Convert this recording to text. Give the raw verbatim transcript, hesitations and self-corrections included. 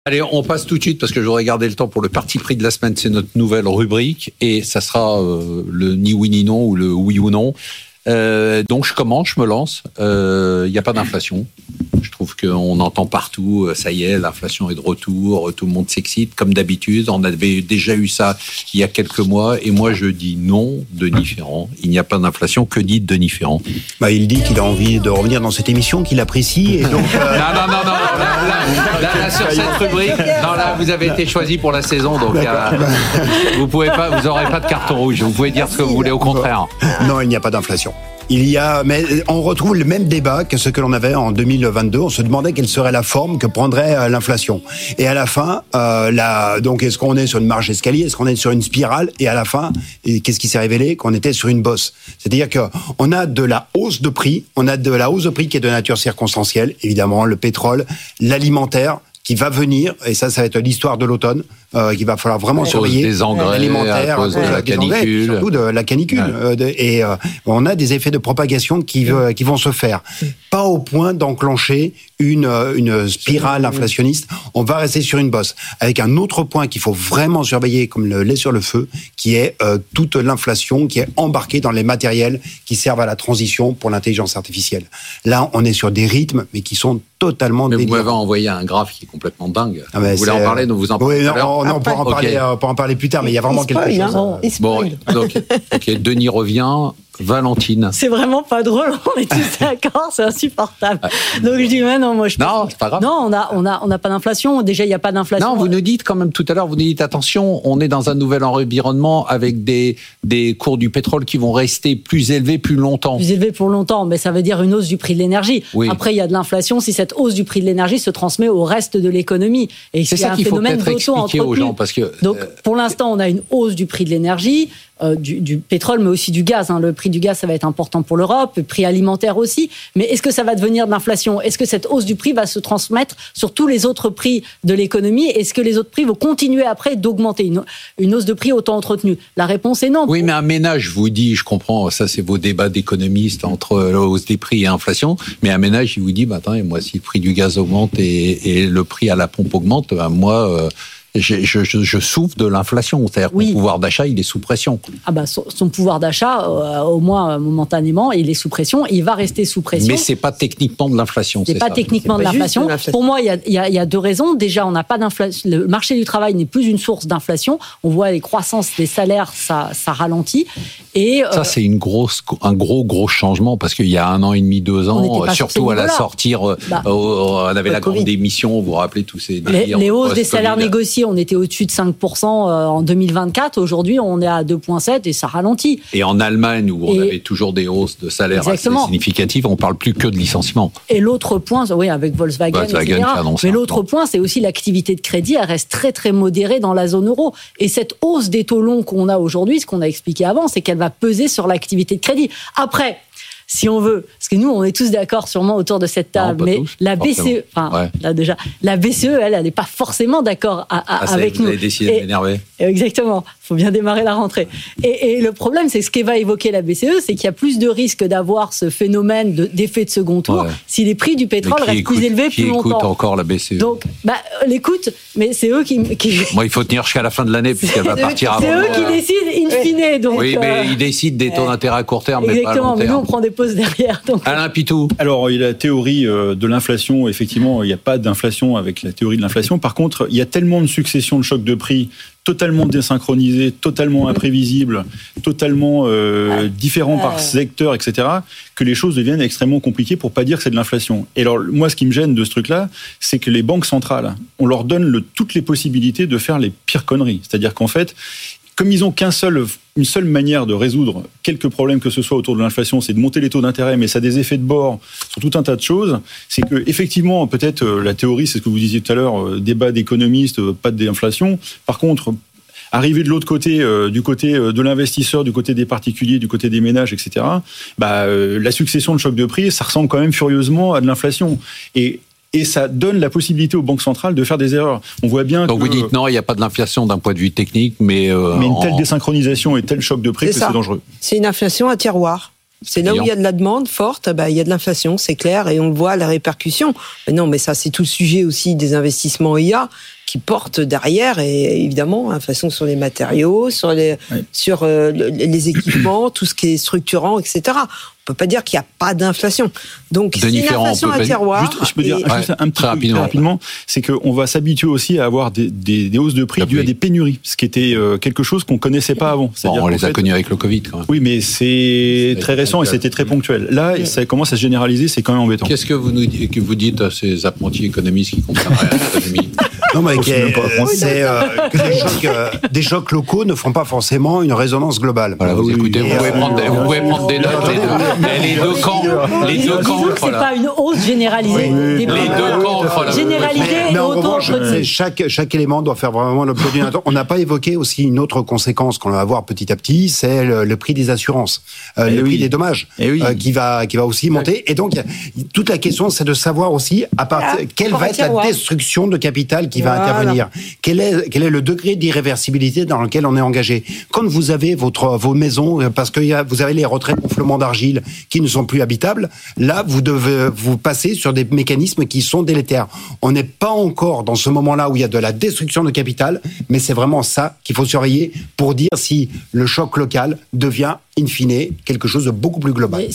Allez, on passe tout de suite parce que j'aurais gardé le temps pour le parti pris de la semaine. C'est notre nouvelle rubrique et ça sera euh, le ni oui ni non ou le oui ou non. Euh, donc je commence, je me lance. Il euh, n'y a pas d'inflation. Je trouve qu'on entend partout, ça y est, l'inflation est de retour, tout le monde s'excite comme d'habitude. On avait déjà eu ça il y a quelques mois et moi je dis non, Denis Ferrand. Il n'y a pas d'inflation. Que dit Denis Ferrand ? Bah, il dit qu'il a envie de revenir dans cette émission, qu'il apprécie. Et donc, euh... non, non, non, non. Là, là, là, là, sur cette rubrique, non, là, vous avez été choisi pour la saison, donc euh, vous pouvez pas, vous n'aurez pas de carton rouge. Vous pouvez dire ce que vous voulez, au contraire. Non, il n'y a pas d'inflation. Il y a, mais on retrouve le même débat que ce que l'on avait en deux mille vingt-deux. On se demandait quelle serait la forme que prendrait l'inflation. Et à la fin, euh, la, donc est-ce qu'on est sur une marche escalier, est-ce qu'on est sur une spirale ? Et à la fin, et qu'est-ce qui s'est révélé ? Qu'on était sur une bosse. C'est-à-dire que on a de la hausse de prix, on a de la hausse de prix qui est de nature circonstancielle, évidemment le pétrole, l'alimentaire qui va venir, et ça, ça va être l'histoire de l'automne, euh, qu'il va falloir vraiment surveiller. Des engrais, alimentaires, à cause de euh, la canicule. Engrais, surtout de la canicule. Ouais. Euh, de, et euh, on a des effets de propagation qui, euh, qui vont se faire. Pas au point d'enclencher une, une spirale inflationniste. On va rester sur une bosse. Avec un autre point qu'il faut vraiment surveiller comme le lait sur le feu, qui est euh, toute l'inflation qui est embarquée dans les matériels qui servent à la transition pour l'intelligence artificielle. Là, on est sur des rythmes, mais qui sont totalement mais délirants. Vous m'avez envoyé un graphe qui est complètement dingue. Ah vous voulez en parler, donc vous en parlez. Oui, non, non, on pourra en parler, on pourra en parler plus tard, mais il y a vraiment quelque chose. Hein, bon, donc, ok, Denis revient. Valentine. C'est vraiment pas drôle, on est tous d'accord, c'est insupportable. Donc je dis, mais non, moi je Non, c'est pas grave. Non, on a, on a, on a pas d'inflation. Déjà, il n'y a pas d'inflation. Non, vous nous dites quand même tout à l'heure, vous nous dites attention, on est dans un nouvel environnement avec des, des cours du pétrole qui vont rester plus élevés plus longtemps. Plus élevés pour longtemps, mais ça veut dire une hausse du prix de l'énergie. Oui. Après, il y a de l'inflation si cette hausse du prix de l'énergie se transmet au reste de l'économie. Et c'est ça qu'il faut peut-être expliquer aux gens. Parce que, Donc, pour l'instant, on a une hausse du prix de l'énergie. Euh, du, du pétrole, mais aussi du gaz. Hein. Le prix du gaz, ça va être important pour l'Europe, le prix alimentaire aussi. Mais est-ce que ça va devenir de l'inflation ? Est-ce que cette hausse du prix va se transmettre sur tous les autres prix de l'économie ? Est-ce que les autres prix vont continuer après d'augmenter ? Une, une hausse de prix autant entretenue ? La réponse est non. Oui, mais un ménage, je vous dis, je comprends, ça c'est vos débats d'économistes entre la hausse des prix et l'inflation, mais un ménage, il vous dit, bah, attendez, moi, si le prix du gaz augmente et, et le prix à la pompe augmente, bah, moi... Euh, Je, je, je souffre de l'inflation, c'est-à-dire oui. que mon pouvoir d'achat, il est sous pression. Ah bah, son, son pouvoir d'achat, euh, au moins momentanément, il est sous pression, il va rester sous pression. Mais c'est pas techniquement de l'inflation. C'est, c'est pas ça. techniquement c'est de, pas l'inflation. de l'inflation. Pour moi, il y a, il y a, il y a deux raisons. Déjà, on n'a pas d'inflation. Le marché du travail n'est plus une source d'inflation. On voit les croissances des salaires, ça, ça ralentit. Et ça, euh, c'est une grosse, un gros, gros changement parce qu'il y a un an et demi, deux ans, surtout à la sortie, bah, on avait la grande émission. Vous vous rappelez tous ces délires. Les, les hausses des salaires négociés. On était au-dessus de cinq pour cent en deux mille vingt-quatre. Aujourd'hui, on est à deux virgule sept et ça ralentit. Et en Allemagne, où on et avait toujours des hausses de salaire exactement. assez significatives, on ne parle plus que de licenciement. Et l'autre point, oui, avec Volkswagen, Volkswagen et cetera. Mais l'autre point, c'est aussi l'activité de crédit. Elle reste très, très modérée dans la zone euro. Et cette hausse des taux longs qu'on a aujourd'hui, ce qu'on a expliqué avant, c'est qu'elle va peser sur l'activité de crédit. Après... Si on veut, parce que nous, on est tous d'accord sûrement autour de cette table, non, mais tous, la B C E, enfin, ouais. là déjà, la B C E, elle, elle n'est pas forcément d'accord à, à, ah, avec vous nous. Vous avez décidé de m'énerver. Exactement. Il faut bien démarrer la rentrée. Et, et le problème, c'est ce qu'va évoquer la B C E, c'est qu'il y a plus de risques d'avoir ce phénomène de, d'effet de second tour ouais. si les prix du pétrole restent écoute, plus élevés plus longtemps. Qui écoute encore la B C E ? Donc, bah, l'écoute, mais c'est eux qui. qui... Moi, il faut tenir jusqu'à la fin de l'année puisqu'elle va partir avant. C'est eux qui décident in fine. Donc, oui, mais euh... ils décident des taux d'intérêt à court terme, mais pas à long terme. Exactement. Mais nous, on prend des pauses derrière. Donc... Alain Pitou. Alors, il y a la théorie de l'inflation. Effectivement, il n'y a pas d'inflation avec la théorie de l'inflation. Par contre, il y a tellement de successions de chocs de prix totalement désynchronisés, totalement imprévisibles, totalement euh, différents par secteur, et cetera, que les choses deviennent extrêmement compliquées pour pas dire que c'est de l'inflation. Et alors, moi, ce qui me gêne de ce truc-là, c'est que les banques centrales, on leur donne le, toutes les possibilités de faire les pires conneries. C'est-à-dire qu'en fait, comme ils n'ont qu'un seul, une seule manière de résoudre quelques problèmes que ce soit autour de l'inflation, c'est de monter les taux d'intérêt, mais ça a des effets de bord sur tout un tas de choses, c'est que effectivement, peut-être euh, la théorie, c'est ce que vous disiez tout à l'heure, euh, débat d'économistes, euh, pas d'inflation. Par contre, arriver de l'autre côté, euh, du côté de l'investisseur, du côté des particuliers, du côté des ménages, et cetera, bah, euh, la succession de chocs de prix, ça ressemble quand même furieusement à de l'inflation. Et Et ça donne la possibilité aux banques centrales de faire des erreurs. On voit bien Donc que... vous dites non, il n'y a pas de l'inflation d'un point de vue technique, mais... Euh, mais une telle en... désynchronisation et tel choc de prix c'est que ça. c'est dangereux. C'est une inflation à tiroir. C'est là où il y a de la demande forte, bah, il y a de l'inflation, c'est clair, et on voit la répercussion. Mais non, mais ça, c'est tout le sujet aussi des investissements I A qui portent derrière, et évidemment, l'inflation sur les matériaux, sur les, oui. sur euh, les équipements, tout ce qui est structurant, et cetera. On peut pas dire qu'il n'y a pas d'inflation. Donc, c'est une inflation à tiroir. Juste, je peux dire et... juste un petit très peu rapidement, rapidement, c'est qu'on va s'habituer aussi à avoir des, des, des hausses de prix dues à des pénuries, ce qui était euh, quelque chose qu'on connaissait pas avant. Bon, on les fait, a connus avec le Covid, quand même. Oui, mais c'est, c'est très récent et c'était très ponctuel. Là, oui. ça commence à se généraliser, c'est quand même embêtant. Qu'est-ce que vous nous dites, que vous dites à ces apprentis économistes qui comprennent rien à l'économie? Non, mais euh, c'est euh, que des chocs, euh, des chocs locaux ne font pas forcément une résonance globale. Voilà, vous oui, écoutez, oui, vous, pouvez prendre, vous pouvez prendre des notes, les deux, les deux camps, les deux camps. C'est voilà. Pas une hausse généralisée. Oui, des les deux camps, voilà. Généralisée mais, mais en autant revanche, chaque chaque élément doit faire vraiment l'objet d'une attention. On n'a pas évoqué aussi une autre conséquence qu'on va avoir petit à petit, c'est le, le prix des assurances, euh, le oui. prix des dommages, oui. euh, qui va qui va aussi monter. Et donc toute la question, c'est de savoir aussi à part voilà. quelle va être la destruction de capital qui va voilà. intervenir. Quel est, quel est le degré d'irréversibilité dans lequel on est engagé? Quand vous avez votre, vos maisons, parce que y a, vous avez les retraits gonflement d'argile qui ne sont plus habitables, là, vous devez vous passer sur des mécanismes qui sont délétères. On n'est pas encore dans ce moment-là où il y a de la destruction de capital, mais c'est vraiment ça qu'il faut surveiller pour dire si le choc local devient, in fine, quelque chose de beaucoup plus global.